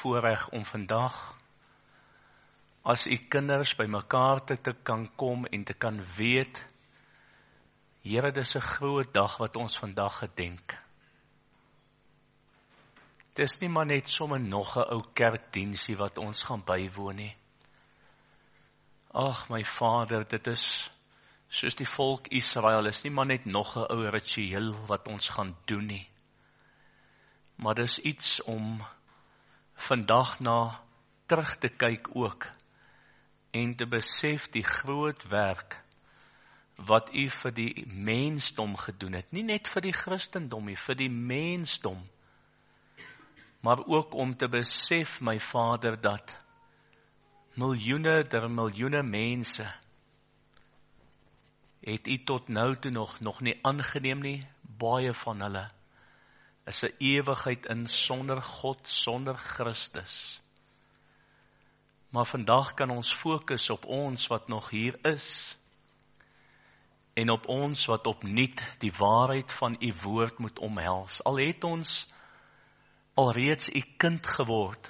voorreg om vandag as u kinders by mekaar te kan kom en te kan weet, Here, dis 'n groot dag wat ons vandag gedenk. Dis nie maar net sommer nog 'n ou kerkdiensie wat ons gaan bywoon nie. Ag, my Vader, dit is soos die volk Israel, is nie maar net nog 'n ou ritueel wat ons gaan doen nie. Maar dis iets om vandag na terug te kyk ook en te besef die groot werk wat u vir die mensdom gedoen het. Nie net vir die Christendom nie, vir die mensdom. Maar ook om te besef, my Vader, dat miljoene mense het u tot nou toe nog nie aangeneem nie. Baie van hulle is 'n ewigheid in sonder God, sonder Christus. Maar vandag kan ons fokus op ons wat nog hier is en op ons wat opnuut die waarheid van u woord moet omhels. Al het ons alreeds u kind geword.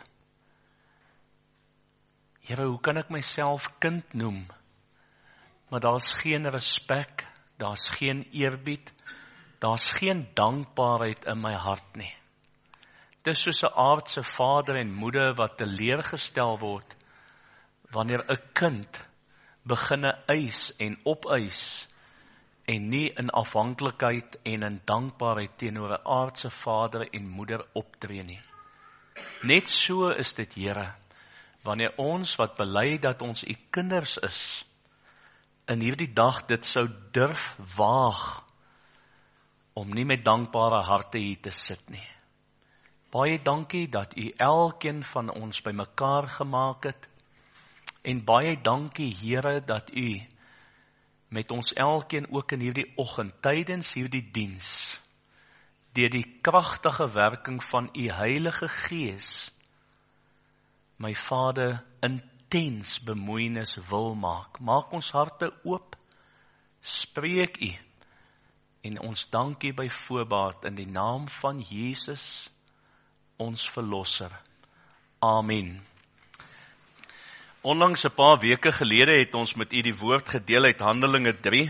Here, hoe kan ek myself kind noem? Maar daar's geen respek, daar's geen eerbied, daar's geen dankbaarheid in my hart nie. Dis soos 'n aardse vader en moeder wat teleurgestel word wanneer 'n kind beginne eis en opeis en nie in afhanklikheid en in dankbaarheid teenoor 'n aardse vader en moeder optree nie. Net so is dit, Here, wanneer ons wat bely dat ons u kinders is, in hierdie dag dit sou durf waag om nie met dankbare harte hier te sit nie. Baie dankie dat u elkeen van ons by mekaar gemaak het, en baie dankie, Here, dat u met ons elkeen ook in hierdie oggend, tydens hierdie diens, deur die kragtige werking van u Heilige Gees, my Vader, intens bemoeienis wil maak. Maak ons harte oop, spreek u, en ons dank u by voorbaat in die naam van Jesus, ons Verlosser. Amen. Onlangs 'n paar weke gelede het ons met u die woord gedeel uit Handelinge 3,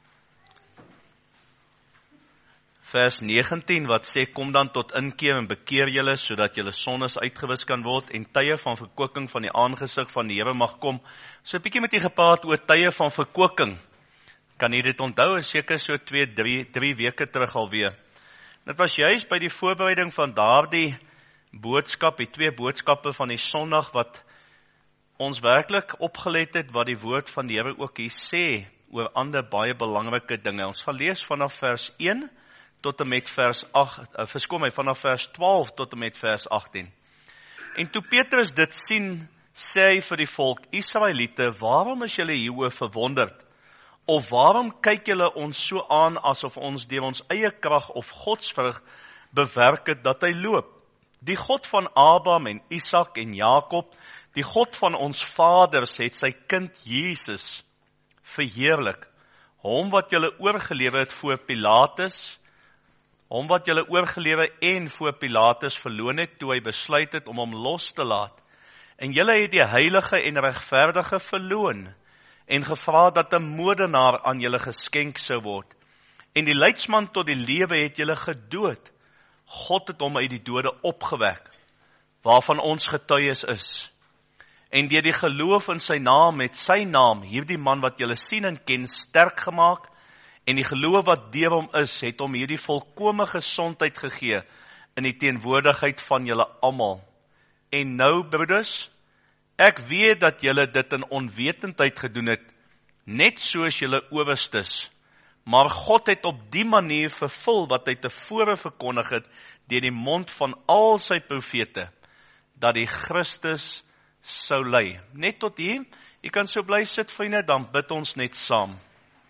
vers 19, wat sê, kom dan tot inkeer en bekeer julle, sodat julle sondes uitgewis kan word, en tye van verkoeking van die aangesig van die Here mag kom. So 'n bietjie met u gepraat oor tye van verkoeking. Kan u dit onthou? Is seker so 2-3 weke terug alweer. Dit was juist by die voorbereiding van daardie boodskap, die 2 boodskappe van die Sondag, wat ons werklik opgelet het wat die woord van die Here ook hier sê oor ander baie belangrike dinge. Ons gaan lees vanaf vers 1 tot en met vers 8, vanaf vers 12 tot en met vers 18. En toe Petrus dit sien, sê hy vir die volk, Israeliete, waarom is julle hieroor verwonderd? Of waarom kyk julle ons so aan asof ons deur ons eie krag of godsvrug bewerk het dat hy loop? Die God van Abraham en Isak en Jakob, die God van ons vaders het sy kind Jesus verheerlik. Hom wat julle oorgelewer het voor Pilatus, hom wat julle oorgelewer en voor Pilatus verloon het, toe hy besluit het om hom los te laat. En julle het die heilige en regverdige verloon, en gevra dat 'n moordenaar aan julle geskenk sou word. En die leidsman tot die lewe het julle gedood. God het hom uit die dode opgewek, waarvan ons getuies is. En deur die geloof in sy naam het sy naam, hierdie man wat julle sien en ken, sterk gemaak, en die geloof wat deur hom is, het hom hierdie volkome gesondheid gegee, in die teenwoordigheid van julle almal. En nou, broeders, ek weet dat julle dit in onwetendheid gedoen het, net soos julle owerstes, maar God het op die manier vervul wat hy tevore verkondig het, deur die mond van al sy profete, dat die Christus sou ly. Net tot hier, jy kan so bly sit, vriende, dan bid ons net saam.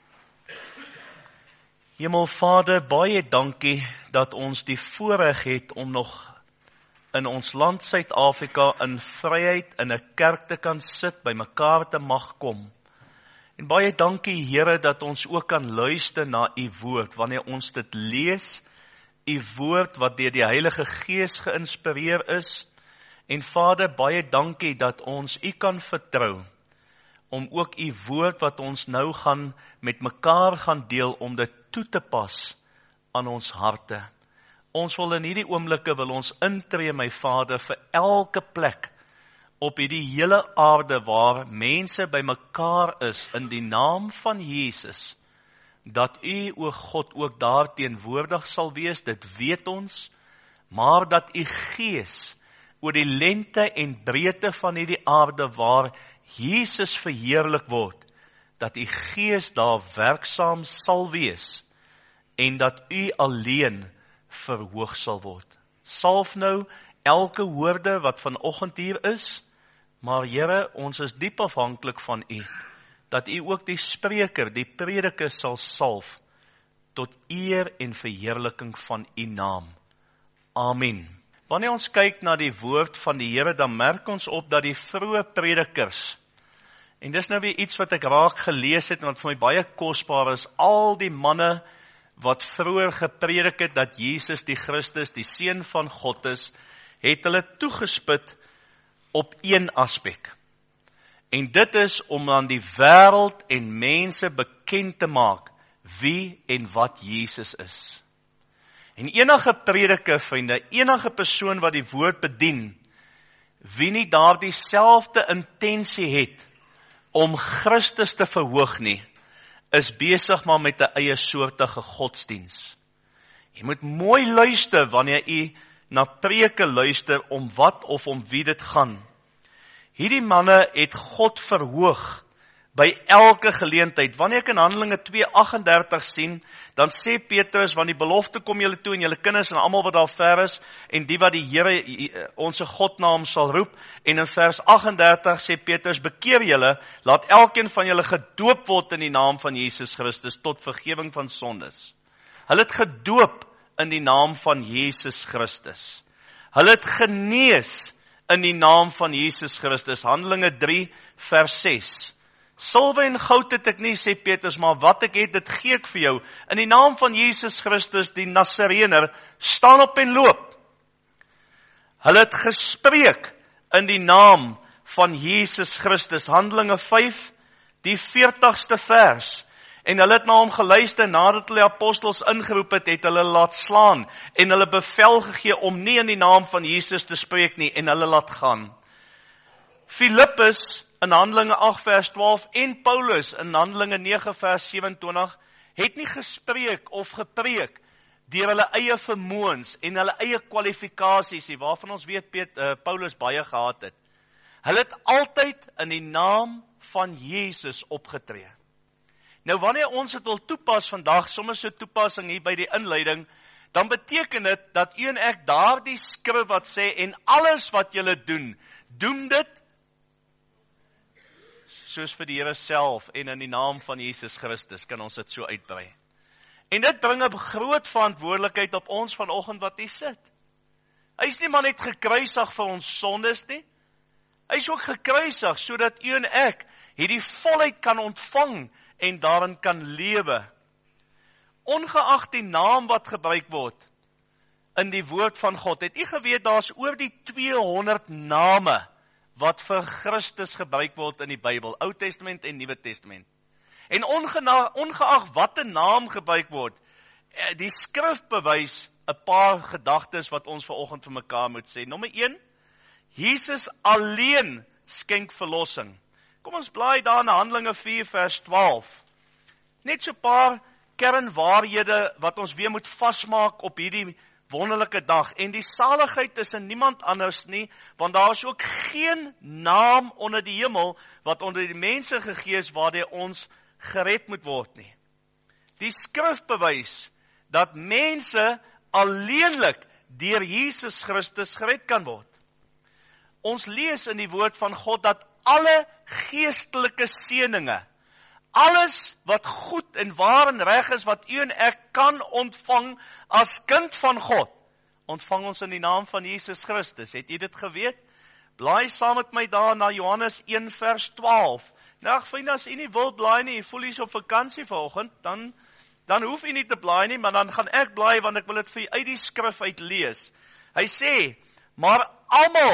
Hemelvader, baie dankie dat ons die voorreg het om nog in ons land Suid-Afrika in vryheid in 'n kerk te kan sit, by mekaar te mag kom. En baie dankie, Here, dat ons ook kan luister na u woord, wanneer ons dit lees, u woord wat deur die Heilige Gees geïnspireer is, En Vader, baie dankie dat ons U kan vertrou, om ook U woord wat ons nou gaan met mekaar gaan deel, om dit toe te pas aan ons harte. Ons wil in hierdie oomblikke wil ons intree, my Vader, vir elke plek op hierdie hele aarde waar mense by mekaar is in die naam van Jesus, dat U, o God, ook daar teenwoordig sal wees, dit weet ons, maar dat U Gees oor die lengte en breedte van hierdie aarde waar Jesus verheerlik word, dat U Gees daar werksaam sal wees en dat U alleen verhoog sal word. Salf nou elke hoorde wat vanoggend hier is, maar Here, ons is diep afhanklik van U, dat U ook die spreker, die prediker sal salf, tot eer en verheerliking van U naam. Amen. Wanneer ons kyk na die woord van die Here, dan merk ons op dat die vroeë predikers, en dis nou weer iets wat ek raak gelees het, en wat vir my baie kosbaar is, al die manne wat vroeër gepredik het, dat Jesus die Christus, die Seun van God is, het hulle toegespit op een aspek. En dit is om aan die wêreld en mense bekend te maak wie en wat Jesus is. En enige prediker, vriende, enige persoon wat die woord bedien, wie nie daar dieselfde intensie het om Christus te verhoog nie, is besig maar met 'n eie soortige godsdiens. Jy moet mooi luister wanneer jy na preke luister om wat of om wie dit gaan. Hierdie manne het God verhoog by elke geleentheid. Wanneer ek in Handelinge 2:38 sien, dan sê Petrus, want die belofte kom julle toe en julle kinders en almal wat daar ver is, en die wat die Here, ons God naam sal roep, en in vers 38 sê Petrus, bekeer julle, laat elkeen van julle gedoop word in die naam van Jesus Christus, tot vergewing van sondes. Hulle het gedoop in die naam van Jesus Christus. Hulle het genees in die naam van Jesus Christus. Handelinge 3 vers 6. Silwer en goud het ek nie, sê Petrus, maar wat ek het, dit gee ek vir jou. In die naam van Jesus Christus, die Nasarener, staan op en loop. Hulle het gespreek in die naam van Jesus Christus. Handelinge 5, die 40ste vers. En hulle het na hom geluister, nadat hulle apostels ingeroep het, het hulle laat slaan, en hulle bevel gegee om nie in die naam van Jesus te spreek nie, en hulle laat gaan. Filippus, in Handelinge 8 vers 12, en Paulus, in Handelinge 9 vers 27, het nie gespreek of gepreek, deur hulle eie vermoëns, en hulle eie kwalifikasies, waarvan ons weet Paulus baie gehad het. Hulle het altyd in die naam van Jesus opgetree. Nou wanneer ons dit wil toepas vandag, sommer so toepassing hier by die inleiding, dan beteken dit dat u en ek daardie skrif wat sê, en alles wat julle doen, doen dit soos vir die Here self, en in die naam van Jesus Christus, kan ons dit so uitbrei. En dit bring 'n groot verantwoordelikheid op ons vanoggend wat hier sit. Hy is nie maar net gekruisig vir ons sondes nie, hy is ook gekruisig, sodat u en ek hierdie volheid kan ontvang, en daarin kan lewe. Ongeag die naam wat gebruik word in die woord van God, het u geweet, daar is oor die 200 name wat vir Christus gebruik word in die Bybel, Ou Testament en Nuwe Testament. En ongeag wat 'n naam gebruik word, die skrif bewys 'n paar gedagtes wat ons vanoggend vir mekaar moet sê. Nommer 1, Jesus alleen skenk verlossing. Kom ons blaai daar na Handelinge 4 vers 12. Net so 'n paar kernwaarhede wat ons weer moet vasmaak op hierdie wonderlike dag. En die saligheid is in niemand anders nie, want daar is ook geen naam onder die hemel wat onder die mense gegee is waardeur ons gered moet word nie. Die skrif bewys dat mense alleenlik deur Jesus Christus gered kan word. Ons lees in die woord van God dat alle geestelike seëninge, alles wat goed en waar en reg is, wat u en ek kan ontvang as kind van God, ontvang ons in die naam van Jesus Christus. Het u dit geweet? Blaai saam met my daar na Johannes 1 vers 12. Nou, vriende, as u nie wil blaai nie, u voel u op vakansie vanoggend, dan hoef u nie te blaai nie, maar dan gaan ek blaai, want ek wil dit vir u uit die skrif uit lees. Hy sê, maar almal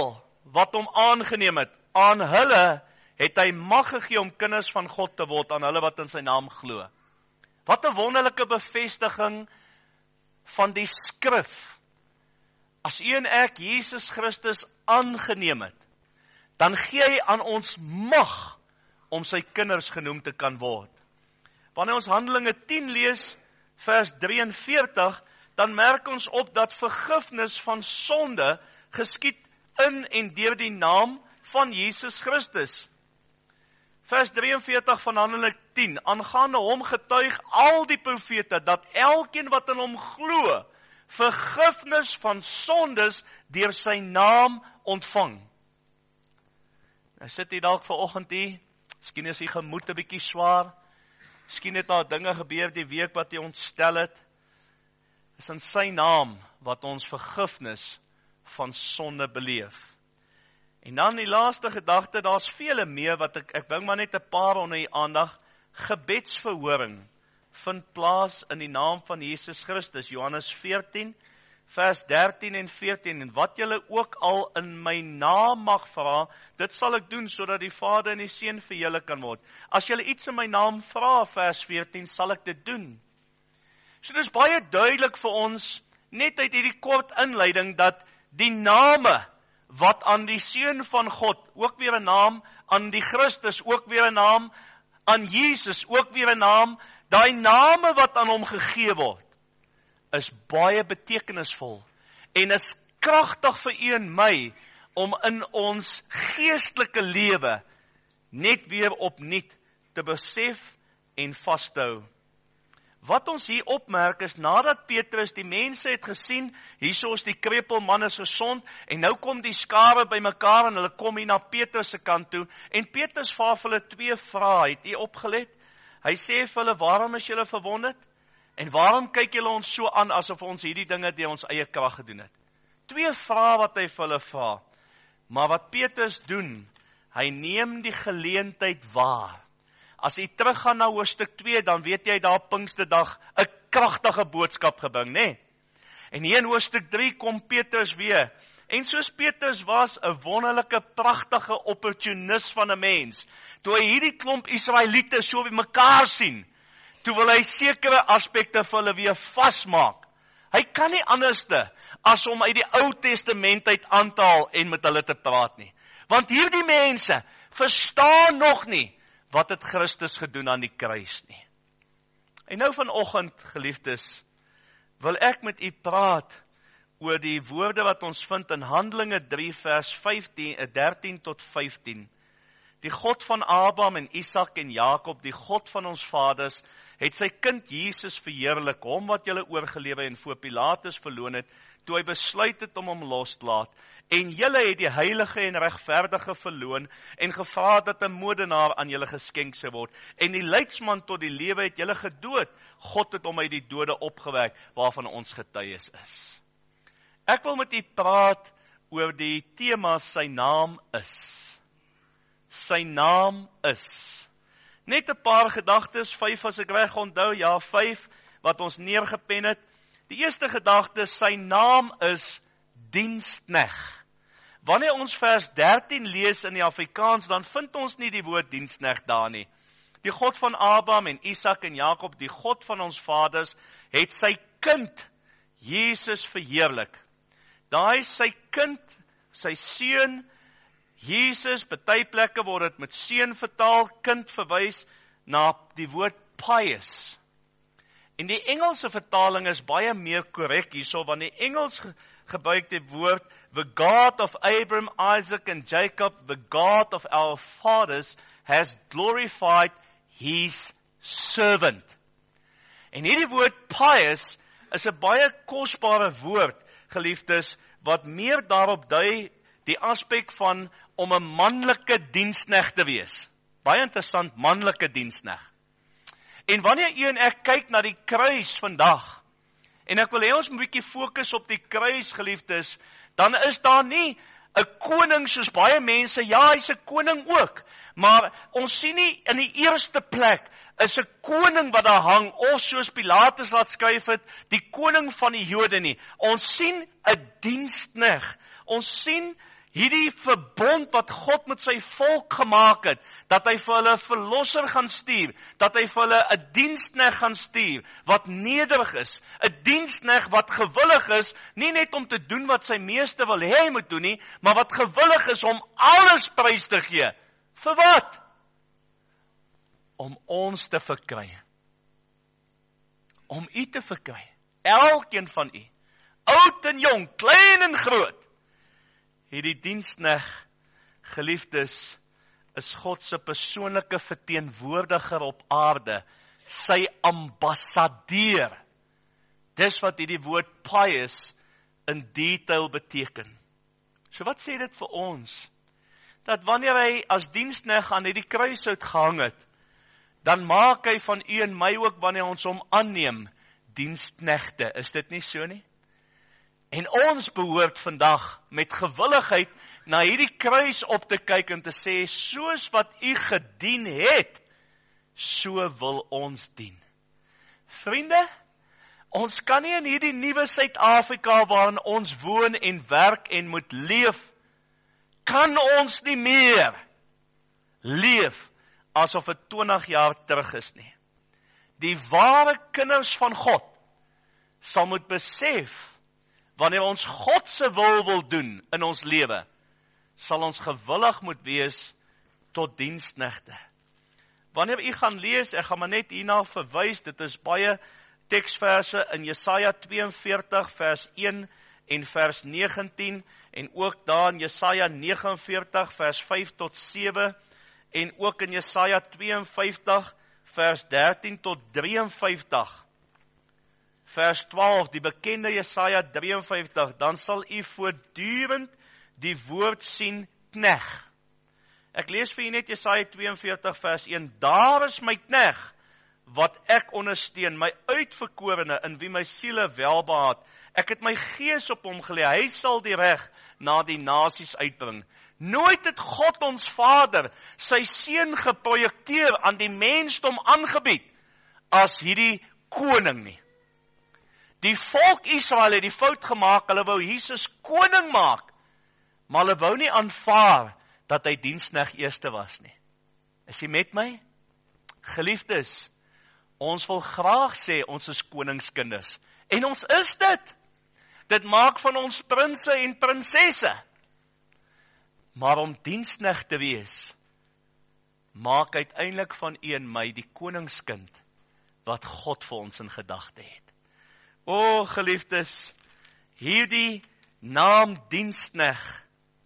wat hom aangeneem het, aan hulle het hy mag gegee om kinders van God te word, aan hulle wat in sy naam glo. Wat 'n wonderlike bevestiging van die skrif. As u en ek Jesus Christus aangeneem het, dan gee hy aan ons mag om sy kinders genoem te kan word. Wanneer ons Handelinge 10 lees, vers 43, dan merk ons op dat vergifnis van sonde geskied in en deur die naam van Jesus Christus. Vers 43 van Handelinge 10, aangaande hom getuig al die profete, dat elkeen wat in hom glo, vergifnis van sondes deur sy naam ontvang. Nou sit jy dalk vanoggend hier, miskien is die gemoed 'n bietjie swaar, miskien het daar dinge gebeur die week wat jy ontstel het. Is in sy naam wat ons vergifnis van sonde beleef. En dan die laaste gedagte, daar's vele meer wat ek bring maar net 'n paar onder die aandag. Gebedsverhoring vind plaas in die naam van Jesus Christus. Johannes 14, vers 13 en 14. En wat julle ook al in my naam mag vra, dit sal ek doen, sodat die Vader en die Seun vir julle kan word. As julle iets in my naam vra, vers 14, sal ek dit doen. So dit is baie duidelik vir ons, net uit hierdie kort inleiding, dat die name wat aan die Seun van God, ook weer 'n naam, aan die Christus, ook weer 'n naam, aan Jesus, ook weer 'n naam, daai name wat aan hom gegee word, is baie betekenisvol, en is kragtig vir u en my, om in ons geestelike lewe, net weer opnuut te besef en vashou. Wat ons hier opmerk is, nadat Petrus die mense het gesien, hierso is die krepelman is gesond, en nou kom die skare by mekaar, en hulle kom hier na Petrus se kant toe, en Petrus vra vir hulle 2 vrae, het jy opgelet? Hy sê vir hulle, waarom is julle verwonderd? En waarom kyk julle ons so aan, asof ons hierdie dinge deur ons eie krag gedoen het? 2 vrae wat hy vir hulle vra, maar wat Petrus doen, hy neem die geleentheid waar. As jy teruggaan na hoofstuk 2, dan weet jy daar Pinksterdag 'n kragtige boodskap gebring, né? En hier in hoofstuk 3 kom Petrus weer. En soos Petrus was 'n wonderlike, pragtige opportunis van 'n mens. Toe hy hierdie klomp Israeliete so by mekaar sien, toe wil hy sekere aspekte vir hulle weer vasmaak. Hy kan nie anderste as om uit die Ou Testament uit aan te haal en met hulle te praat nie. Want hierdie mense verstaan nog nie wat het Christus gedoen aan die kruis nie. En nou vanoggend, geliefdes, wil ek met u praat oor die woorde wat ons vind in Handelinge 3 vers 13 tot 15. Die God van Abraham en Isak en Jakob, die God van ons vaders, het sy kind Jesus verheerlik, hom wat julle oorgelewe en voor Pilatus verloon het, toe hy besluit het om hom los te laat. En julle het die heilige en regverdige verloon en gevra dat 'n moordenaar aan julle geskenk sou word. En die leidsman tot die lewe het julle gedood. God het hom uit die dode opgewek, waarvan ons getuies is. Ek wil met u praat oor die tema sy naam is. Sy naam is. Net 'n paar gedagtes, 5 as ek reg onthou, ja 5 wat ons neergepen het. Die eerste gedagte, sy naam is diensknegt. Wanneer ons vers 13 lees in die Afrikaans, dan vind ons nie die woord diensknegt daar nie. Die God van Abraham en Isak en Jakob, die God van ons vaders, het sy kind Jesus verheerlik. Daai sy kind, sy seun, Jesus, party plekke word dit met seun vertaal, kind verwys na die woord pious. En die Engelse vertaling is baie meer korrek hierso, want die Engels gebruik die woord, the God of Abraham, Isaac and Jacob, the God of our fathers, has glorified his servant. En hierdie woord pious is 'n baie kosbare woord, geliefdes, wat meer daarop dui die aspek van om 'n manlike diensknegt te wees. Baie interessant, manlike diensknegt. En wanneer u en ek kyk na die kruis vandag, en ek wil hê ons moet 'n bietjie fokus op die kruis, geliefdes, dan is daar nie 'n koning soos baie mense, ja, hy's 'n koning ook, maar ons sien nie in die eerste plek is 'n koning wat daar hang, of soos Pilatus laat skryf het, die koning van die Jode nie. Ons sien 'n diensknegt. Ons sien hierdie verbond wat God met sy volk gemaak het, dat hy vir hulle 'n verlosser gaan stuur, dat hy vir hulle 'n diensknegt gaan stuur, wat nederig is, 'n diensknegt wat gewillig is, nie net om te doen wat sy meester wil hê hy moet doen nie, maar wat gewillig is om alles prys te gee. Vir wat? Om ons te verkry. Om u te verkry. Elkeen van u. Oud en jong, klein en groot. Hierdie diensknegt, geliefdes, is God se persoonlike verteenwoordiger op aarde, sy ambassadeur. Dis wat hierdie woord pious in detail beteken. So wat sê dit vir ons? Dat wanneer hy as diensknegt aan hierdie kruishout gehang het, dan maak hy van u en my ook, wanneer ons hom aanneem, diensknegte. Is dit nie so nie? En ons behoort vandag met gewilligheid na hierdie kruis op te kyk en te sê, soos wat u gedien het, so wil ons dien. Vriende, ons kan nie in hierdie nuwe Suid-Afrika waarin ons woon en werk en moet leef, kan ons nie meer leef asof het 20 jaar terug is nie. Die ware kinders van God sal moet besef, wanneer ons God se wil doen in ons lewe, sal ons gewillig moet wees tot diensknegte. Wanneer u gaan lees, ek gaan maar net hierna verwys, dit is baie teksverse in Jesaja 42 vers 1 en vers 19, en ook daar in Jesaja 49 vers 5 tot 7, en ook in Jesaja 52 vers 13 tot 53, vers 12, die bekende Jesaja 53, dan sal u voortdurend die woord sien, knegt. Ek lees vir u net Jesaja 42 vers 1, daar is my knegt, wat ek ondersteun, my uitverkorene, in wie my siele welbehaat. Ek het my gees op hom gelê, hy sal die reg na die nasies uitbring. Nooit het God ons Vader sy seun geprojekteer aan die mensdom aangebied as hierdie koning nie. Die volk Israel het die fout gemaak, hulle wou Jesus koning maak, maar hulle wou nie aanvaar dat hy diensknegt eerste was nie. Is jy met my? Geliefdes, ons wil graag sê ons is koningskinders, en ons is dit. Dit maak van ons prinse en prinsesse. Maar om diensknegt te wees, maak uiteindelik van u en my die koningskind, wat God vir ons in gedagte het. O geliefdes, hierdie naam diensknegt,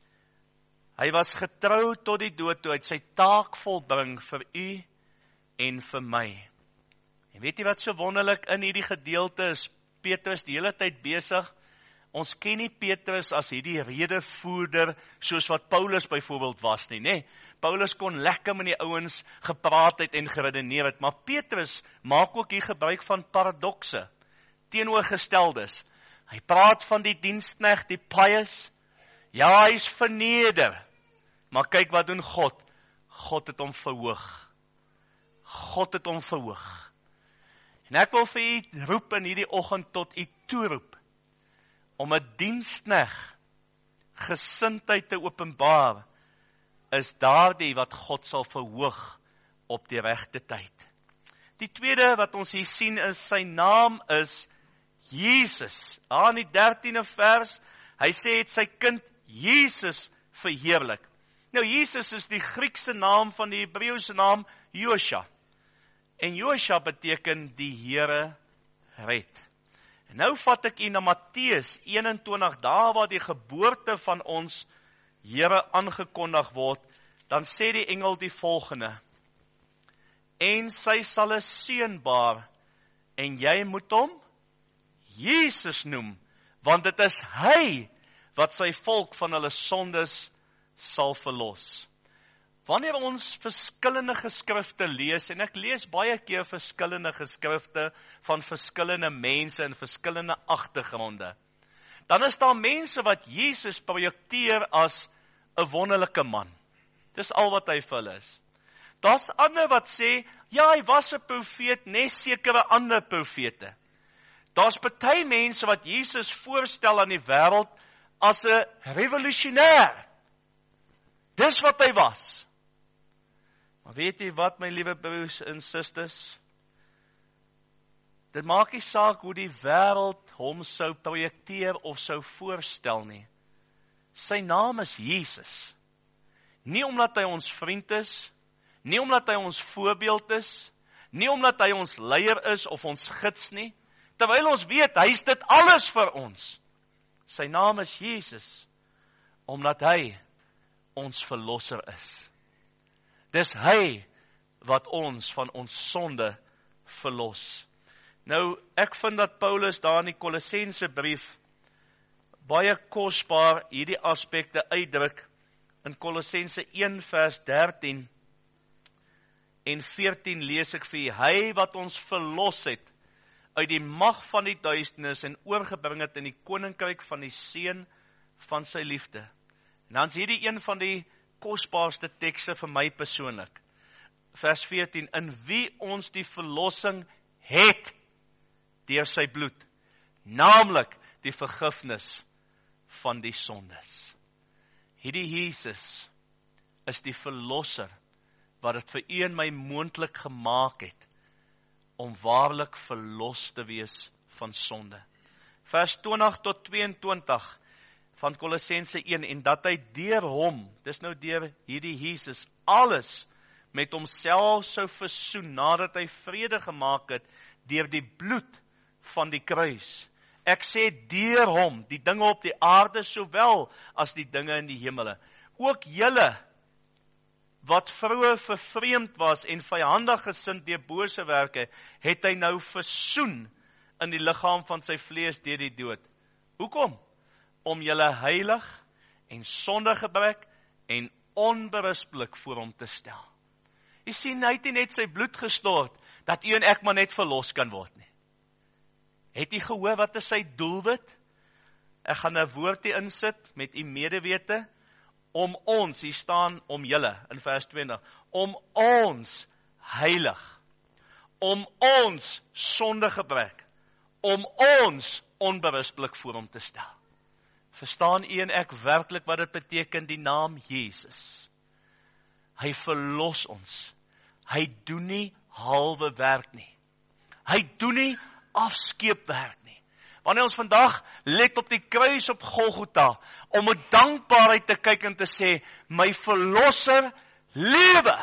hy was getrou tot die dood toe hy sy taak volbring vir u en vir my. En weet jy wat so wonderlik in hierdie gedeelte is? Petrus die hele tyd besig. Ons ken nie Petrus as hierdie redevoerder, soos wat Paulus byvoorbeeld was nie, nê? Paulus kon lekker met die ouens gepraat het en geredeneer het, maar Petrus maak ook hier gebruik van paradokse, teenoorgesteldes. Hy praat van die diensknegt, die pious, ja, hy is verneder, maar kyk wat doen God. God het hom verhoog. God het hom verhoog. En ek wil vir u roep in hierdie oggend tot u toeroep, om 'n diensknegt gesindheid te openbaar, is daardie wat God sal verhoog op die regte tyd. Die tweede wat ons hier sien is, sy naam is Jesus. In die 13de vers, hy sê het sy kind Jesus verheerlik. Nou Jesus is die Griekse naam van die Hebreëse naam Joshua. En Joshua beteken die Here red. En nou vat ek u na Matteus 21, daar waar die geboorte van ons Here aangekondig word, dan sê die engel die volgende: en sy sal 'n seun baar, en jy moet hom Jesus noem, want dit is hy wat sy volk van hulle sondes sal verlos. Wanneer ons verskillende geskrifte lees, en ek lees baie keer verskillende geskrifte van verskillende mense en verskillende agtergronde, dan is daar mense wat Jesus projekteer as 'n wonderlike man. Dis al wat hy vir hulle is. Daar's ander wat sê, ja, hy was 'n profeet, net sekere ander profete. Daar's party mense wat Jesus voorstel aan die wêreld as 'n revolusionêr, Dis wat hy was. Maar weet jy wat, my liewe broers en susters? Dit maak nie saak hoe die wêreld hom sou projekteer of sou voorstel nie. Sy naam is Jesus. Nie omdat hy ons vriend is, nie omdat hy ons voorbeeld is, nie omdat hy ons leier is of ons gids nie, terwyl ons weet, hy is dit alles vir ons. Sy naam is Jesus, omdat hy ons verlosser is. Dis hy wat ons van ons sonde verlos. Nou, ek vind dat Paulus daar in die Kolossense brief baie kosbaar hierdie aspekte uitdruk in Kolossense 1 vers 13 en 14 lees ek vir hy wat ons verlos het uit die mag van die duisternis en oorgebring het in die koninkryk van die seun van sy liefde. En dan is hierdie een van die kosbaarste tekste vir my persoonlik. Vers 14, in wie ons die verlossing het deur sy bloed, naamlik die vergifnis van die sondes. Hierdie Jesus is die verlosser wat het vir u en my moontlik gemaak het om waarlik verlos te wees van sonde. Vers 20 tot 22 van Kolossense 1, en dat hy deur hom, dis nou deur hierdie Jesus, alles met homself sou versoen, nadat hy vrede gemaak het, deur die bloed van die kruis. Ek sê deur hom, die dinge op die aarde, sowel as die dinge in die hemele. Ook julle, wat vroeër vervreemd was en vyandig gesind deur bose werke, het hy nou versoen in die liggaam van sy vlees deur die dood. Hoekom? Om julle heilig en sonder gebrek en onberispelik voor hom te stel. Jy sien, hy het nie net sy bloed gestort, dat u en ek maar net verlos kan word nie. Het u gehoor wat is sy doelwit? Ek gaan 'n woord hier insit met u medewete, om ons, hier staan om julle, in vers 20, om ons heilig, om ons sonder gebrek, om ons onberispelik voor hom te stel. Verstaan u en ek werklik wat dit beteken, die naam Jesus? Hy verlos ons. Hy doen nie halwe werk nie. Hy doen nie afskeepwerk nie. Wanneer ons vandag let op die kruis op Golgotha, om met dankbaarheid te kyk en te sê, my verlosser lewe.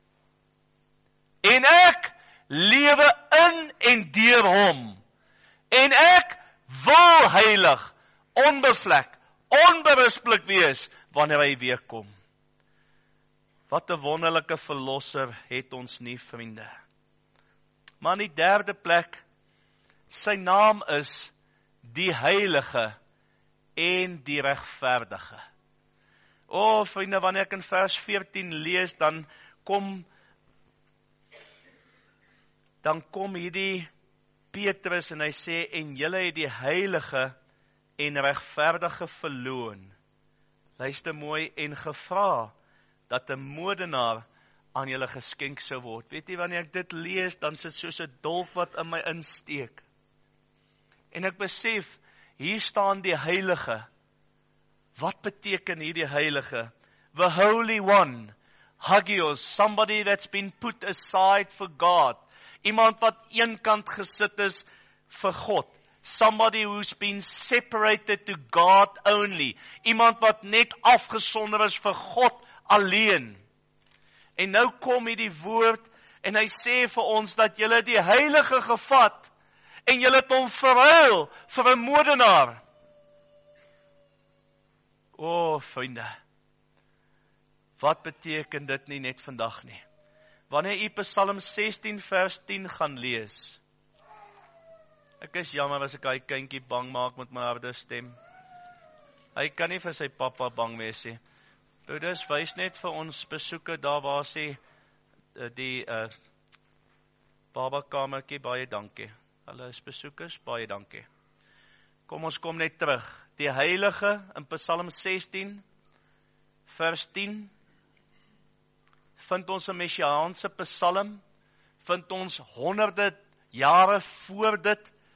En ek lewe in en deur hom. En ek wil heilig, onbevlek, onberispelik wees, wanneer hy weer kom. Wat 'n wonderlike verlosser het ons nie, vriende. Maar in die derde plek, sy naam is die heilige en die regverdige. O, vriende, wanneer ek in vers 14 lees, dan kom hierdie Petrus en hy sê, en julle het die heilige en regverdige verloon. Luister mooi, en gevra dat 'n moordenaar aan julle geskenk sou word. Weet jy, wanneer ek dit lees, dan sit soos 'n dolk wat in my insteek. En ek besef, hier staan die heilige. Wat beteken hierdie heilige? The Holy One, Hagios, somebody that's been put aside for God. Iemand wat eenkant gesit is vir God. Somebody who's been separated to God only. Iemand wat net afgesonder is vir God alleen. En nou kom hierdie woord en hy sê vir ons dat julle die heilige gevat en julle het hom verruil vir 'n moordenaar. O, vriende, wat beteken dit nie net vandag nie? Wanneer u Psalm 16 vers 10 gaan lees, ek is jammer as ek hy kindjie bang maak met my harde stem. Hy kan nie vir sy pappa bang wees nie. Broeders, wys net vir ons besoeke daar waar sy die babakamertjie, baie dankie. Hulle is besoekers, baie dankie. Kom, ons kom net terug. Die heilige in Psalm 16 vers 10 vind ons 'n messiaanse psalm, vind ons honderde jare voor dit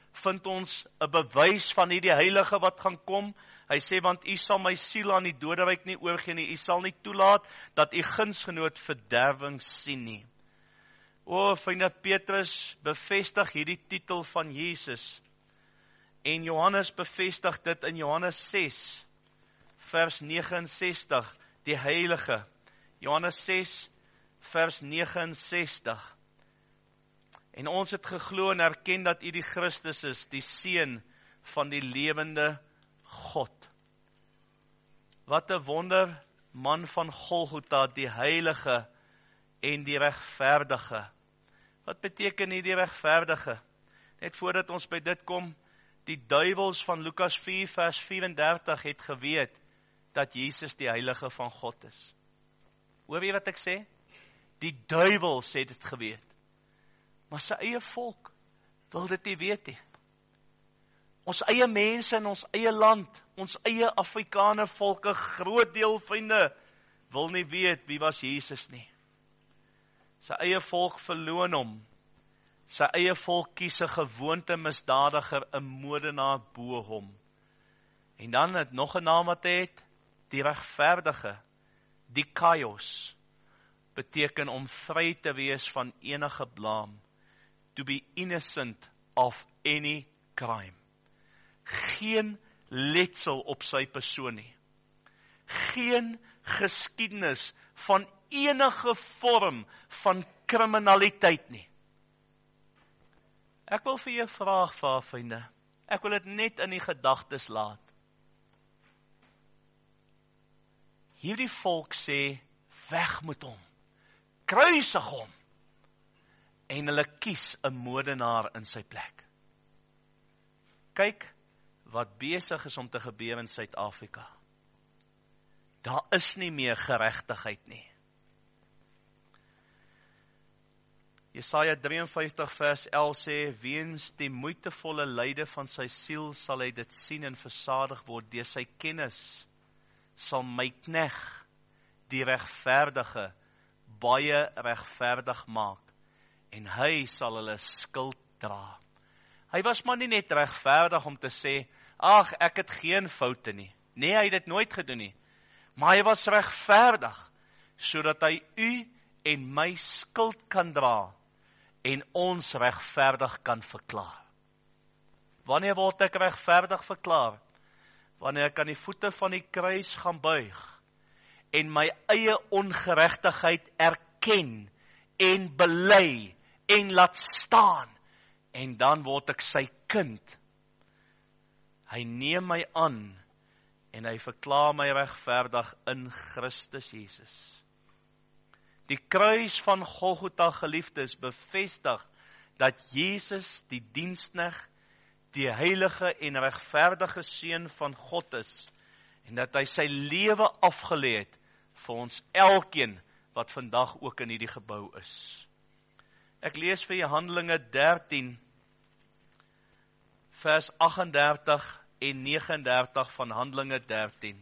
vind ons 'n bewys van hierdie heilige wat gaan kom. Hy sê, want u sal my siel aan die doderyk nie oorgee nie, u sal nie toelaat dat u gunsgenoot verderwing sien nie. O, vriende, Petrus bevestig hierdie titel van Jesus. En Johannes bevestig dit in Johannes 6, vers 69, die heilige. Johannes 6, vers 69. En ons het geglo en erken dat u die Christus is, die Seun van die lewende God. Wat 'n wonder, man van Golgotha, die heilige en die regverdige. Wat beteken hier die regverdige? Net voordat ons by dit kom, die duiwels van Lukas 4 vers 34 het geweet dat Jesus die heilige van God is. Hoor jy wat ek sê? Die duiwels het dit geweet. Maar sy eie volk wil dit nie weet nie. Ons eie mense in ons eie land, ons eie Afrikaner volke, groot deel vriende, wil nie weet wie was Jesus nie. Sy eie volk verloon hom. Sy eie volk kies 'n gewoonte misdadiger, 'n moordenaar bo hom. En dan het nog 'n naam wat hy het, die regverdige, die Kaios, beteken om vry te wees van enige blaam. To be innocent of any crime. Geen letsel op sy persoon nie. Geen geskiedenis van enige vorm van kriminaliteit nie. Ek wil vir jou 'n vraag vra, vriende. Ek wil dit net in die gedagtes laat. Hierdie volk sê, weg met hom. Kruisig hom. En hulle kies 'n moordenaar in sy plek. Kyk wat besig is om te gebeur in Suid-Afrika. Daar is nie meer geregtigheid nie. Jesaja 53 vers 11 sê, weens die moeitevolle lyde van sy siel sal hy dit sien en versadig word. Deur sy kennis sal my knegt, die regverdige, baie regverdig maak. En hy sal hulle skuld dra. Hy was maar nie net regverdig om te sê, ag, ek het geen foute nie. Nee, hy het dit nooit gedoen nie. Maar hy was regverdig, sodat hy u en my skuld kan dra, en ons regverdig kan verklaar. Wanneer word ek regverdig verklaar? Wanneer ek aan die voete van die kruis gaan buig, en my eie ongeregtigheid erken, en bely, en laat staan, en dan word ek sy kind. Hy neem my aan, en hy verklaar my regverdig in Christus Jesus. Die kruis van Golgotha, geliefdes, bevestig dat Jesus die diensknegt, die heilige en regverdige Seun van God is, en dat hy sy lewe afgelê het vir ons elkeen wat vandag ook in hierdie gebou is. Ek lees vir julle Handelinge 13, vers 38 en 39 van Handelinge 13.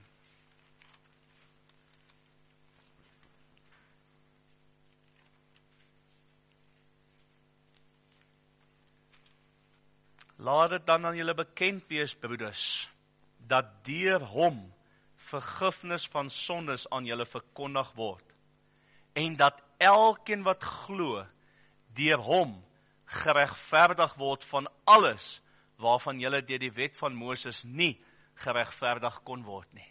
Laat dit dan aan julle bekend wees, broeders, dat deur hom vergifnis van sondes aan julle verkondig word, en dat elkeen wat glo, deur hom geregverdig word van alles, waarvan julle deur die wet van Moses nie geregverdig kon word nie.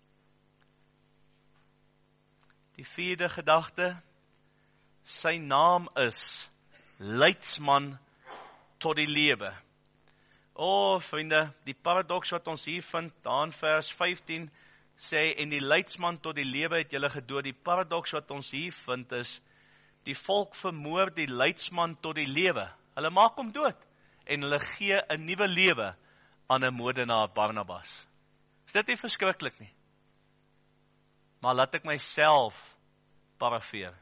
Die vierde gedagte, sy naam is leidsman tot die lewe. O, vriende, die paradoks wat ons hier vind, daar in vers 15, sê, en die leidsman tot die lewe het julle gedood. Die paradoks wat ons hier vind is, die volk vermoor die leidsman tot die lewe. Hulle maak hom dood, en hulle gee 'n nuwe lewe aan 'n moordenaar, Barnabas. Is dit nie verskriklik nie? Maar laat ek myself parafeer.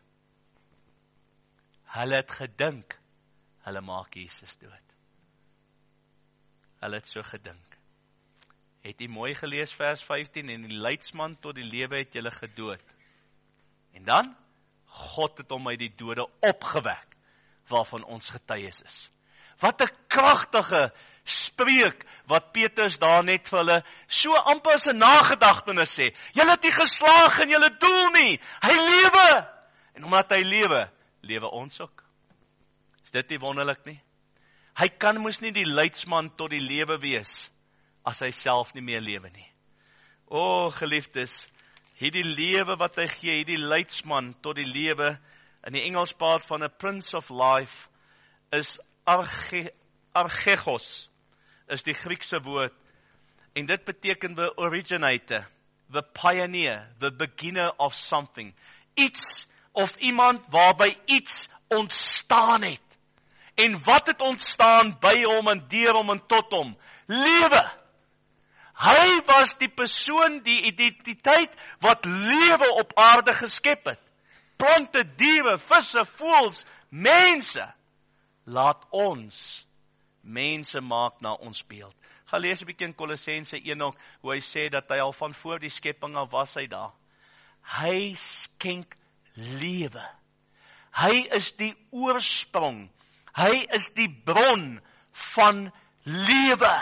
Hulle het gedink, hulle maak Jesus dood. Hulle het so gedink. Het jy mooi gelees vers 15, en die leidsman tot die lewe het julle gedood. En dan, God het hom uit die dode opgewek, waarvan ons getuies is. Wat 'n kragtige spreek wat Petrus daar net vir hulle so amper as 'n nagedagtenis sê. Julle het nie geslaag in julle doel nie. Hy lewe. En omdat hy lewe, lewe ons ook. Is dit nie wonderlik nie? Hy kan mos nie die leidsman tot die lewe wees as hy self nie meer lewe nie. O, geliefdes, hierdie lewe wat hy gee, hierdie leidsman tot die lewe, in die Engels praat van 'n Prince of Life, is archegos, is die Griekse woord, en dit beteken the originator, the pioneer, the beginner of something, iets of iemand waarby iets ontstaan het. En wat het ontstaan by hom en deur hom en tot hom? Lewe. Hy was die persoon, die identiteit wat lewe op aarde geskep het. Plante, diere, visse, voëls, mense. Laat ons mense maak na ons beeld. Gaan lees 'n bietjie in Kolossense 1 ook, hoe hy sê dat hy al van voor die skepping af was hy daar. Hy skenk lewe. Hy is die oorsprong. Hy is die bron van lewe.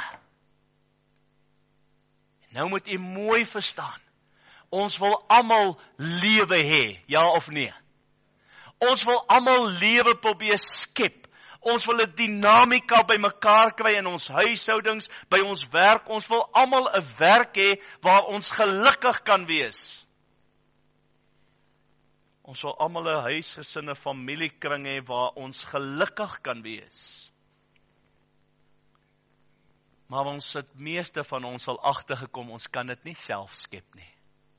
Nou moet jy mooi verstaan. Ons wil almal lewe hê, ja of nee? Ons wil almal lewe probeer skep. Ons wil 'n dinamika by mekaar kry in ons huishoudings, by ons werk. Ons wil almal 'n werk hê waar ons gelukkig kan wees. Ons wil almal 'n huisgesinne familiekring hê waar ons gelukkig kan wees. Maar ons het meeste van ons sal agtergekom, ons kan dit nie self skep nie.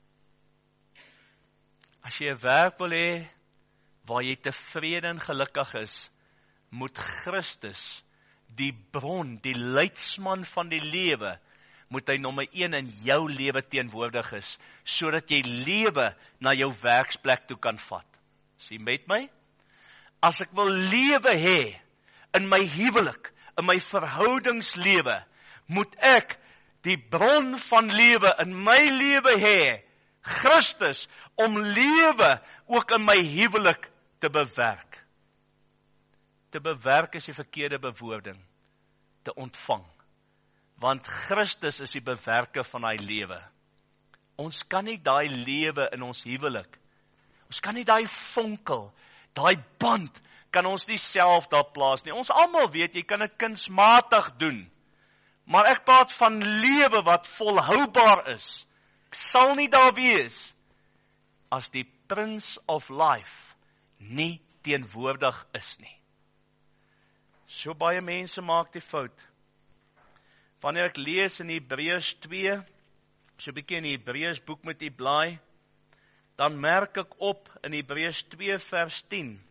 As jy 'n werk wil hê waar jy tevrede en gelukkig is, moet Christus, die bron, die leidsman van die lewe, moet hy nommer 1 in jou lewe teenwoordig is, sodat jy lewe na jou werksplek toe kan vat. Sien met my? As ek wil lewe hê in my huwelik, in my verhoudingslewe, moet ek die bron van lewe in my lewe hê, Christus, om lewe ook in my huwelik te bewerk. Te bewerk is die verkeerde bewoording, te ontvang. Want Christus is die bewerker van hy lewe. Ons kan nie daai lewe in ons huwelik, ons kan nie daai vonkel, daai band, kan ons nie self daar plaas nie. Ons almal weet, jy kan dit kunsmatig doen. Maar ek praat van lewe wat volhoubaar is. Ek sal nie daar wees as die Prince of Life nie teenwoordig is nie. So baie mense maak die fout. Wanneer ek lees in Hebreërs 2, so 'n bietjie in die Hebreërs boek met die blaai, dan merk ek op in Hebreërs 2 vers 10,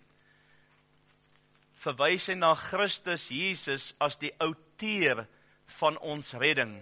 verwys hy na Christus Jesus as die outeur van ons redding.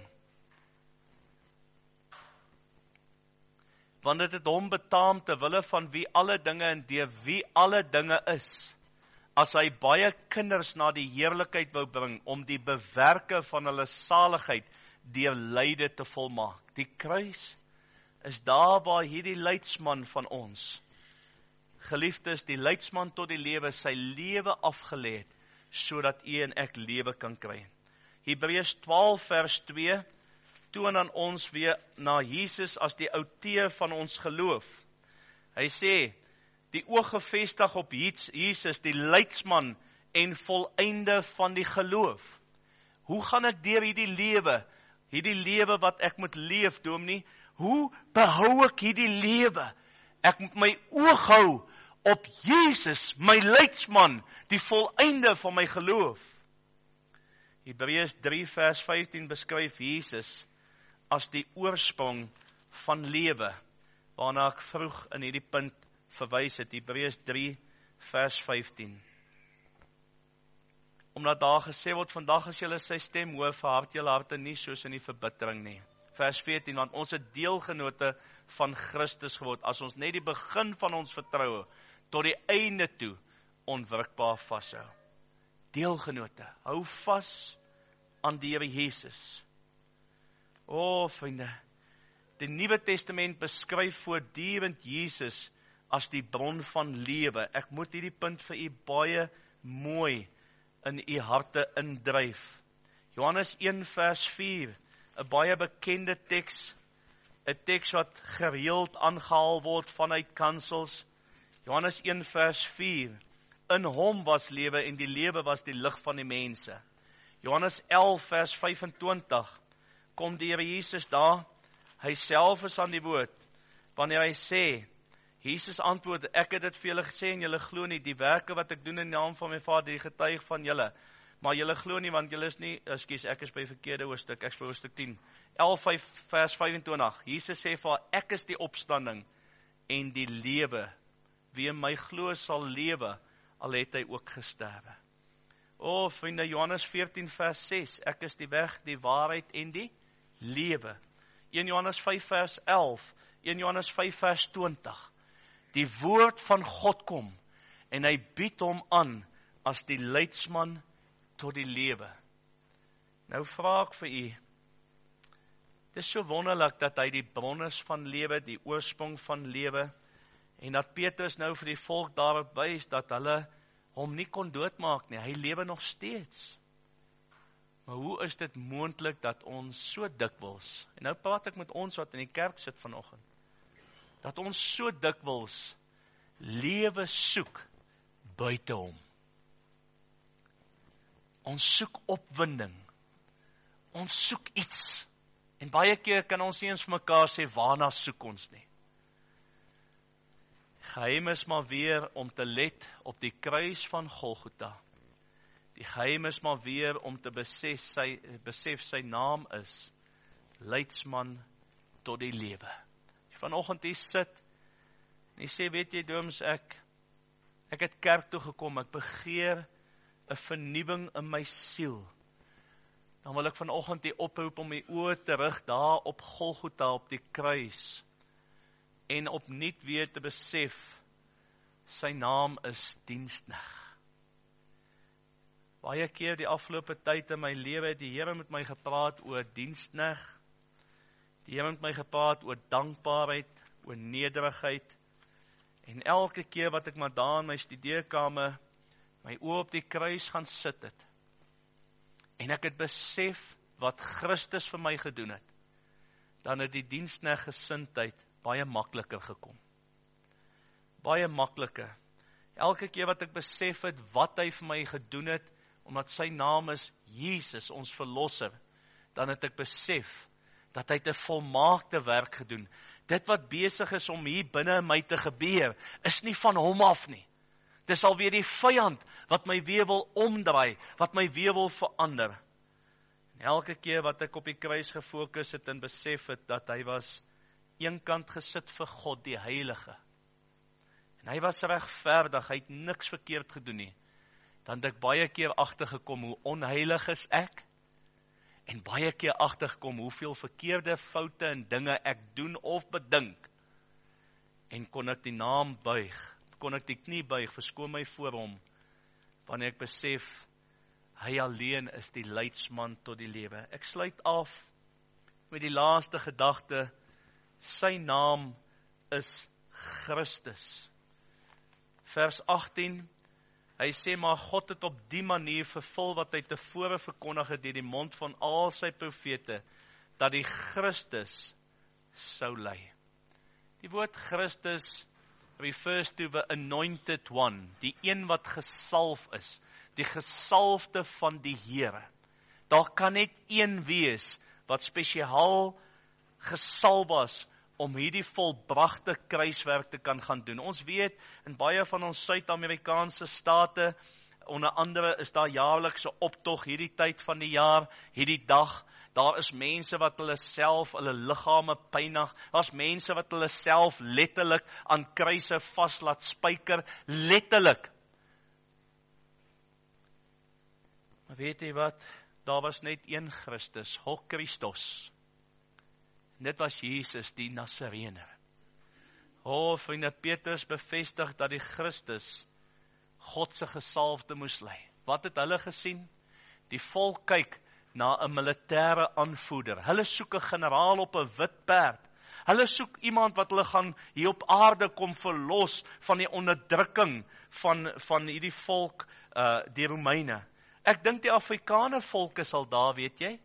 Want dit het hom betaam ter wille van wie alle dinge en deur wie alle dinge is, as hy baie kinders na die heerlikheid wou bring, om die bewerke van hulle saligheid deur lyde te volmaak. Die kruis is daar waar hierdie leidsman van ons, geliefdes, die leidsman tot die lewe, sy lewe afgelê het, sodat u en ek lewe kan kry. Hebreërs 12 vers 2 toon aan ons weer na Jesus as die outeur van ons geloof. Hy sê, die oog gefestig op Jesus, die leidsman en voleinde van die geloof. Hoe gaan ek deur hierdie lewe wat ek moet leef, dominee? Hoe behou ek hierdie lewe? Ek moet my oog hou op Jesus, my leidsman, die voleinde van my geloof. Hebreërs 3 vers 15 beskryf Jesus as die oorsprong van lewe, waarna ek vroeg in hierdie punt verwys het, Hebreërs 3 vers 15. Omdat daar gesê word, vandag as julle sy stem hoor, verhard julle harte nie soos in die verbittering nie. Vers 14, want ons het deelgenote van Christus geword, as ons net die begin van ons vertroue tot die einde toe onwrikbaar vashou. Deelgenote, hou vas aan die Here Jesus. O, vriende, die Nuwe Testament beskryf voortdurend Jesus as die bron van lewe. Ek moet hierdie punt vir u baie mooi in u harte indryf. Johannes 1 vers 4, 'n baie bekende teks, 'n teks wat gereeld aangehaal word vanuit kansels. Johannes 1 vers 4, in hom was lewe en die lewe was die lig van die mense. Johannes 11 vers 25, kom die Here Jesus daar, hy self is aan die woord, wanneer hy sê, Jesus antwoord, ek het dit vir julle gesê en julle glo nie, die werke wat ek doen in die naam van my Vader, die getuig van julle, maar julle glo nie, want julle is nie, ek is by verkeerde hoofstuk, ek is by hoofstuk 10, 11 vers 25, Jesus sê vir haar, ek is die opstanding en die lewe, wie in my glo sal lewe, al het hy ook gesterwe. Vriende, Johannes 14 vers 6, ek is die weg, die waarheid en die lewe. 1 Johannes 5 vers 11, 1 Johannes 5 vers 20, die woord van God kom, en hy bied hom aan, as die leidsman tot die lewe. Nou vra ek vir u, dit is so wonderlik, dat hy die bron is van lewe, die oorsprong van lewe, en dat Petrus nou vir die volk daarop wys, dat hulle hom nie kon doodmaak nie, hy lewe nog steeds. Maar hoe is dit moontlik dat ons so dikwels, en nou praat ek met ons wat in die kerk sit vanoggend, dat ons so dikwels lewe soek buite hom. Ons soek opwinding, ons soek iets, en baie keer kan ons nie eens vir mekaar sê, waarna soek ons nie. Geheim is maar weer om te let op die kruis van Golgotha. Die geheim is maar weer om te besef sy naam is leidsman tot die lewe. Vanoggend hier sit, en jy sê, weet jy Dooms, ek het kerk toe gekom, ek begeer 'n vernuwing in my siel. Dan wil ek vanoggend hier oproep om die oë terug daar op Golgotha, op die kruis, en opnuut weer te besef, sy naam is diensknegt. Baie keer die afgelope tyd in my lewe het die Here met my gepraat oor diensknegt, die Here het met my gepraat oor dankbaarheid, oor nederigheid, en elke keer wat ek maar daar in my studeerkamer, my oë op die kruis gaan sit het, en ek het besef wat Christus vir my gedoen het, dan het die diensknegt gesindheid baie makliker gekom. Baie makliker. Elke keer wat ek besef het wat hy vir my gedoen het, omdat sy naam is Jesus, ons verlosser, dan het ek besef dat hy 'n volmaakte werk gedoen. Dit wat besig is om hier binne my te gebeur, is nie van hom af nie. Dis alweer die vyand wat my weer wil omdraai, wat my weer wil verander. En elke keer wat ek op die kruis gefokus het en besef het dat hy was eenkant gesit vir God, die Heilige. En hy was regverdig, hy het niks verkeerd gedoen nie. Dan het ek baie keer agtergekom hoe onheilig is ek, en baie keer agtergekom hoeveel verkeerde foute en dinge ek doen of bedink. En kon ek die naam buig, kon ek die knie buig, verskoon my voor hom, wanneer ek besef, hy alleen is die leidsman tot die lewe. Ek sluit af met die laaste gedagte, sy naam is Christus. Vers 18, hy sê, maar God het op die manier vervul wat hy tevore verkondig het deur die mond van al sy profete, dat die Christus sou ly. Die woord Christus refers to the anointed one, die een wat gesalf is, die gesalfde van die Here. Daar kan net een wees wat spesiaal gesalf was om hierdie volbragte kruiswerk te kan gaan doen. Ons weet, in baie van ons Suid-Amerikaanse state, onder andere is daar jaarlikse optog hierdie tyd van die jaar, hierdie dag. Daar is mense wat hulle self, hulle liggame pynig. Daar is mense wat hulle self letterlik aan kruise vas laat spyker, letterlik. Maar weet jy wat? Daar was net een Christus, Ho Christos. Dit was Jesus die Nasarener. Vriende, Petrus bevestig dat die Christus Godse gesalfde moes lei. Wat het hulle gesien? Die volk kyk na 'n militêre aanvoerder. Hulle soek 'n generaal op 'n wit perd. Hulle soek iemand wat hulle gaan hier op aarde kom verlos van die onderdrukking van hierdie volk, die Romeine. Ek dink die Afrikaner volk is al daar, weet jy?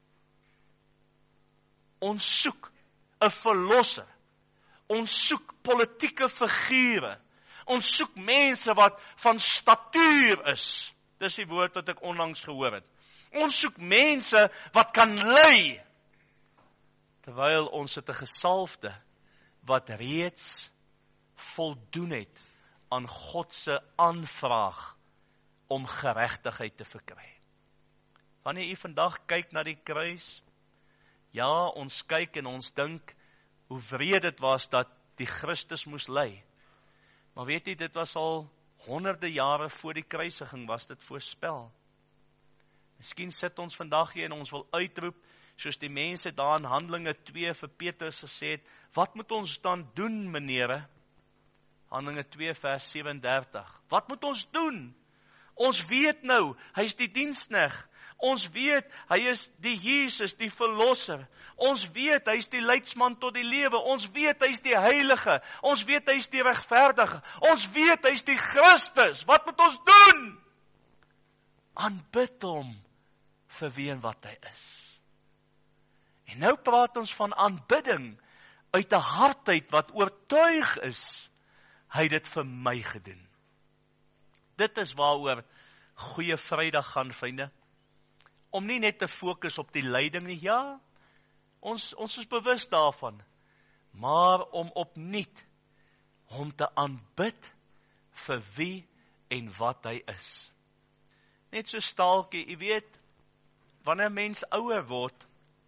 Ons soek 'n verlosser. Ons soek politieke figure. Ons soek mense wat van statuur is. Dis die woord wat ek onlangs gehoor het. Ons soek mense wat kan lei. Terwyl ons het 'n gesalfde wat reeds voldoen het aan God se aanvraag om geregtigheid te verkry. Wanneer u vandag kyk na die kruis, ja, ons kyk en ons dink hoe wreed dit was dat die Christus moes ly. Maar weet jy, dit was al honderde jare voor die kruisiging was dit voorspel. Miskien sit ons vandag hier en ons wil uitroep, soos die mense daar in Handelinge 2 vir Petrus gesê het, wat moet ons dan doen, meneere? Handelinge 2 vers 37. Wat moet ons doen? Ons weet nou, hy is die diensknegt. Ons weet, hy is die Jesus, die verlosser. Ons weet, hy is die leidsman tot die lewe. Ons weet, hy is die heilige. Ons weet, hy is die regverdige. Ons weet, hy is die Christus. Wat moet ons doen? Aanbid hom vir wie en wat hy is. En nou praat ons van aanbidding uit 'n hart uit wat oortuig is, hy het dit vir my gedoen. Dit is waaroor Goeie Vrydag gaan, vriende. Om nie net te fokus op die lyding nie, ja, ons is bewus daarvan, maar om opnuut hom te aanbid vir wie en wat hy is. Net so staaltjie, jy weet, wanneer 'n mens ouer word,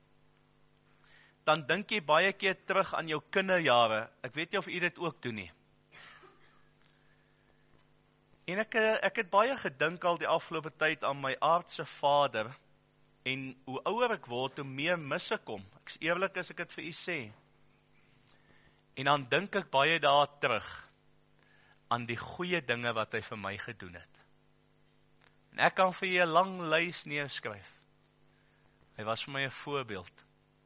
dan dink jy baie keer terug aan jou kinderjare. Ek weet nie of jy dit ook doen nie. En ek het baie gedink al die afgelope tyd aan my aardse vader, en hoe ouer ek word, hoe meer mis ek hom. Ek is eerlik as ek dit vir u sê. En dan dink ek baie daar terug, aan die goeie dinge wat hy vir my gedoen het. En ek kan vir jy 'n lang lys neerskryf. Hy was vir my 'n voorbeeld.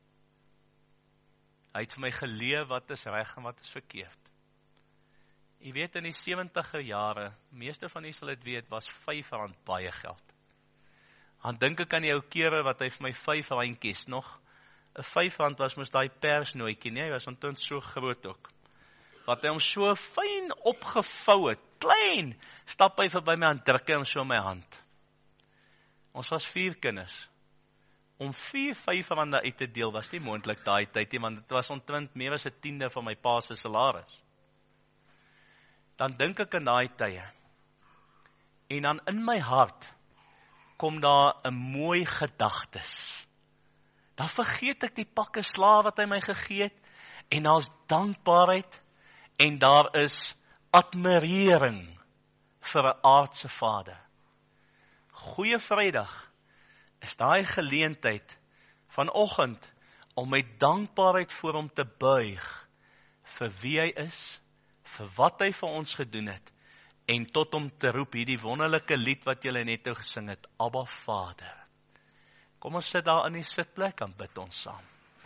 Hy het vir my geleer wat is reg en wat is verkeerd. Jy weet, in die 70er jare, meeste van u sal dit weet, was R5 baie geld. Dan dink ek aan die ou kere wat hy vir my R5 nog. 'n R5 was mos daai persnootjie, nee, hy was omtrent so groot ook. Wat hy hom so fyn opgevou het, klein, stap hy verby my en druk hy hom so in my hand. Ons was 4 kinders. Om 4 R5 uit te deel was nie moontlik daai tyd nie, want dit was omtrent meer as 1/10 van my pa se salaris. Dan dink ek aan daai tye. En dan in my hart kom daar 'n mooi gedagtes. Dan vergeet ek die pakke slaag wat hy my gegee het, en daar's dankbaarheid, en daar is admirering vir 'n aardse vader. Goeie Vrydag is daai geleentheid vanoggend om my dankbaarheid voor hom te buig vir wie hy is, vir wat hy vir ons gedoen het, en tot hom te roep hierdie wonderlike lied wat julle net nou gesing het, Abba Vader. Kom ons sit daar in die sitplek en bid ons saam.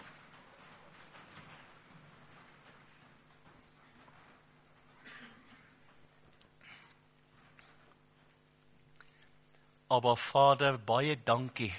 Abba Vader, baie dankie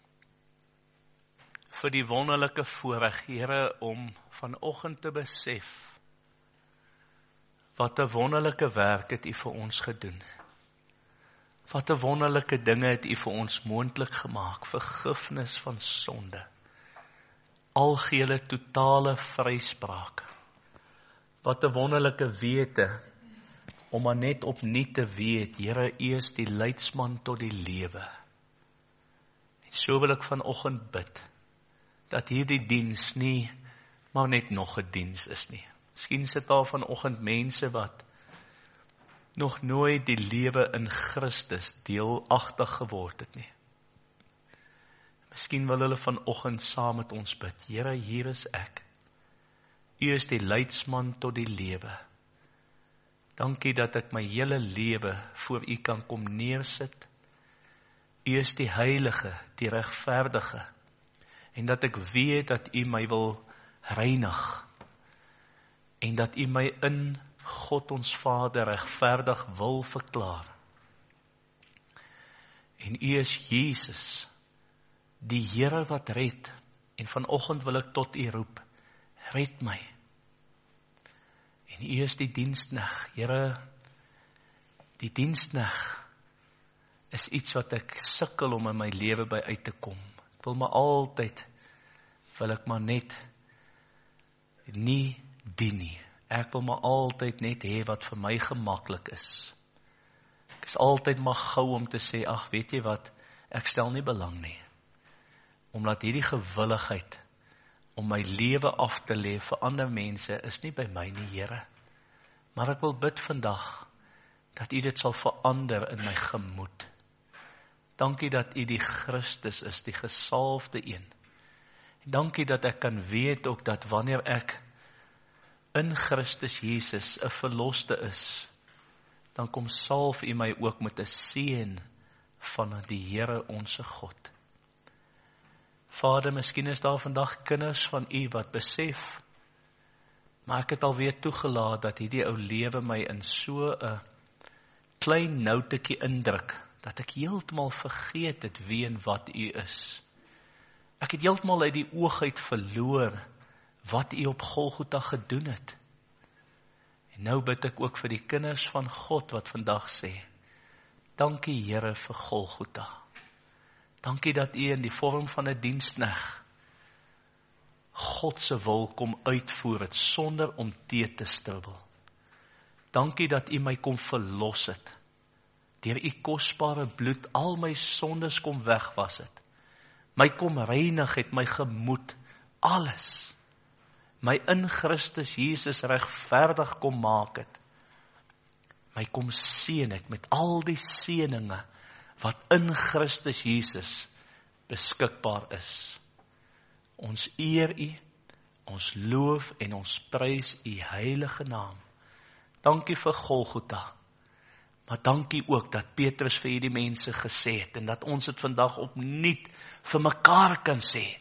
vir die wonderlike voorreg, Here, om vanoggend te besef wat 'n wonderlike werk het u vir ons gedoen. Wat 'n wonderlike dinge het u vir ons moontlik gemaak, vergifnis van sonde, algehele totale vryspraak. Wat 'n wonderlike wete om maar net opnuut te weet, Here, u is die leidsman tot die lewe. En so wil ek vanoggend bid dat hierdie diens nie maar net nog 'n diens is nie. Miskien sit daar vanoggend mense wat nog nooit die lewe in Christus deelagtig geword het nie. Miskien wil hulle vanoggend saam met ons bid. Here, hier is ek. U is die leidsman tot die lewe. Dankie dat ek my hele lewe voor u kan kom neersit. U is die heilige, die regverdige, en dat ek weet dat u my wil reinig, en dat u my in God ons Vader regverdig wil verklaar. En U is Jesus, die Here wat red. En vanoggend wil ek tot U roep, red my. En U is die diensknegt, Here, die diensknegt is iets wat ek sukkel om in my lewe by uit te kom. Ek wil maar altyd, wil ek maar net nie dien nie. Ek wil maar altyd net hê wat vir my gemaklik is. Ek is altyd maar gou om te sê, ag, weet jy wat, ek stel nie belang nie. Omdat hierdie gewilligheid om my lewe af te lê vir ander mense is nie by my nie, Here. Maar ek wil bid vandag dat U dit sal verander in my gemoed. Dankie dat U die Christus is, die gesalfde een. En dankie dat ek kan weet ook dat wanneer ek in Christus Jesus 'n verloste is, dan kom salf U my ook met 'n seën van die Here onse God. Vader, miskien is daar vandag kinders van U wat besef, maar ek het alweer toegelaat dat hierdie ou lewe my in so 'n klein noutetjie indruk, dat ek heeltemal vergeet het wie en wat U is. Ek het heeltemal uit die oog uit verloor wat U op Golgotha gedoen het. En nou bid ek ook vir die kinders van God wat vandag sê, dankie Here vir Golgotha. Dankie dat U in die vorm van 'n diensknegt God se wil kom uitvoer het sonder om te stribbel. Dankie dat U my kom verlos het. Deur U kosbare bloed al my sondes kom wegwas het. My kom reinig het, my gemoed, alles. My in Christus Jesus regverdig kom maak het. My kom seën het met al die seëninge wat in Christus Jesus beskikbaar is. Ons eer U, ons loof en ons prys U heilige naam. Dankie vir Golgotha, maar dankie ook dat Petrus vir hierdie mense gesê het, en dat ons het vandag opnuut vir mekaar kan sê,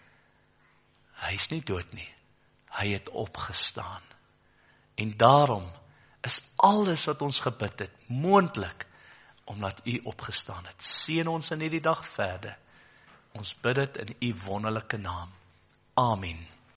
hy is nie dood nie, hy het opgestaan. En daarom is alles wat ons gebid het, moontlik, omdat U opgestaan het. Seën ons in hierdie dag verder. Ons bid dit in U wonderlike naam. Amen.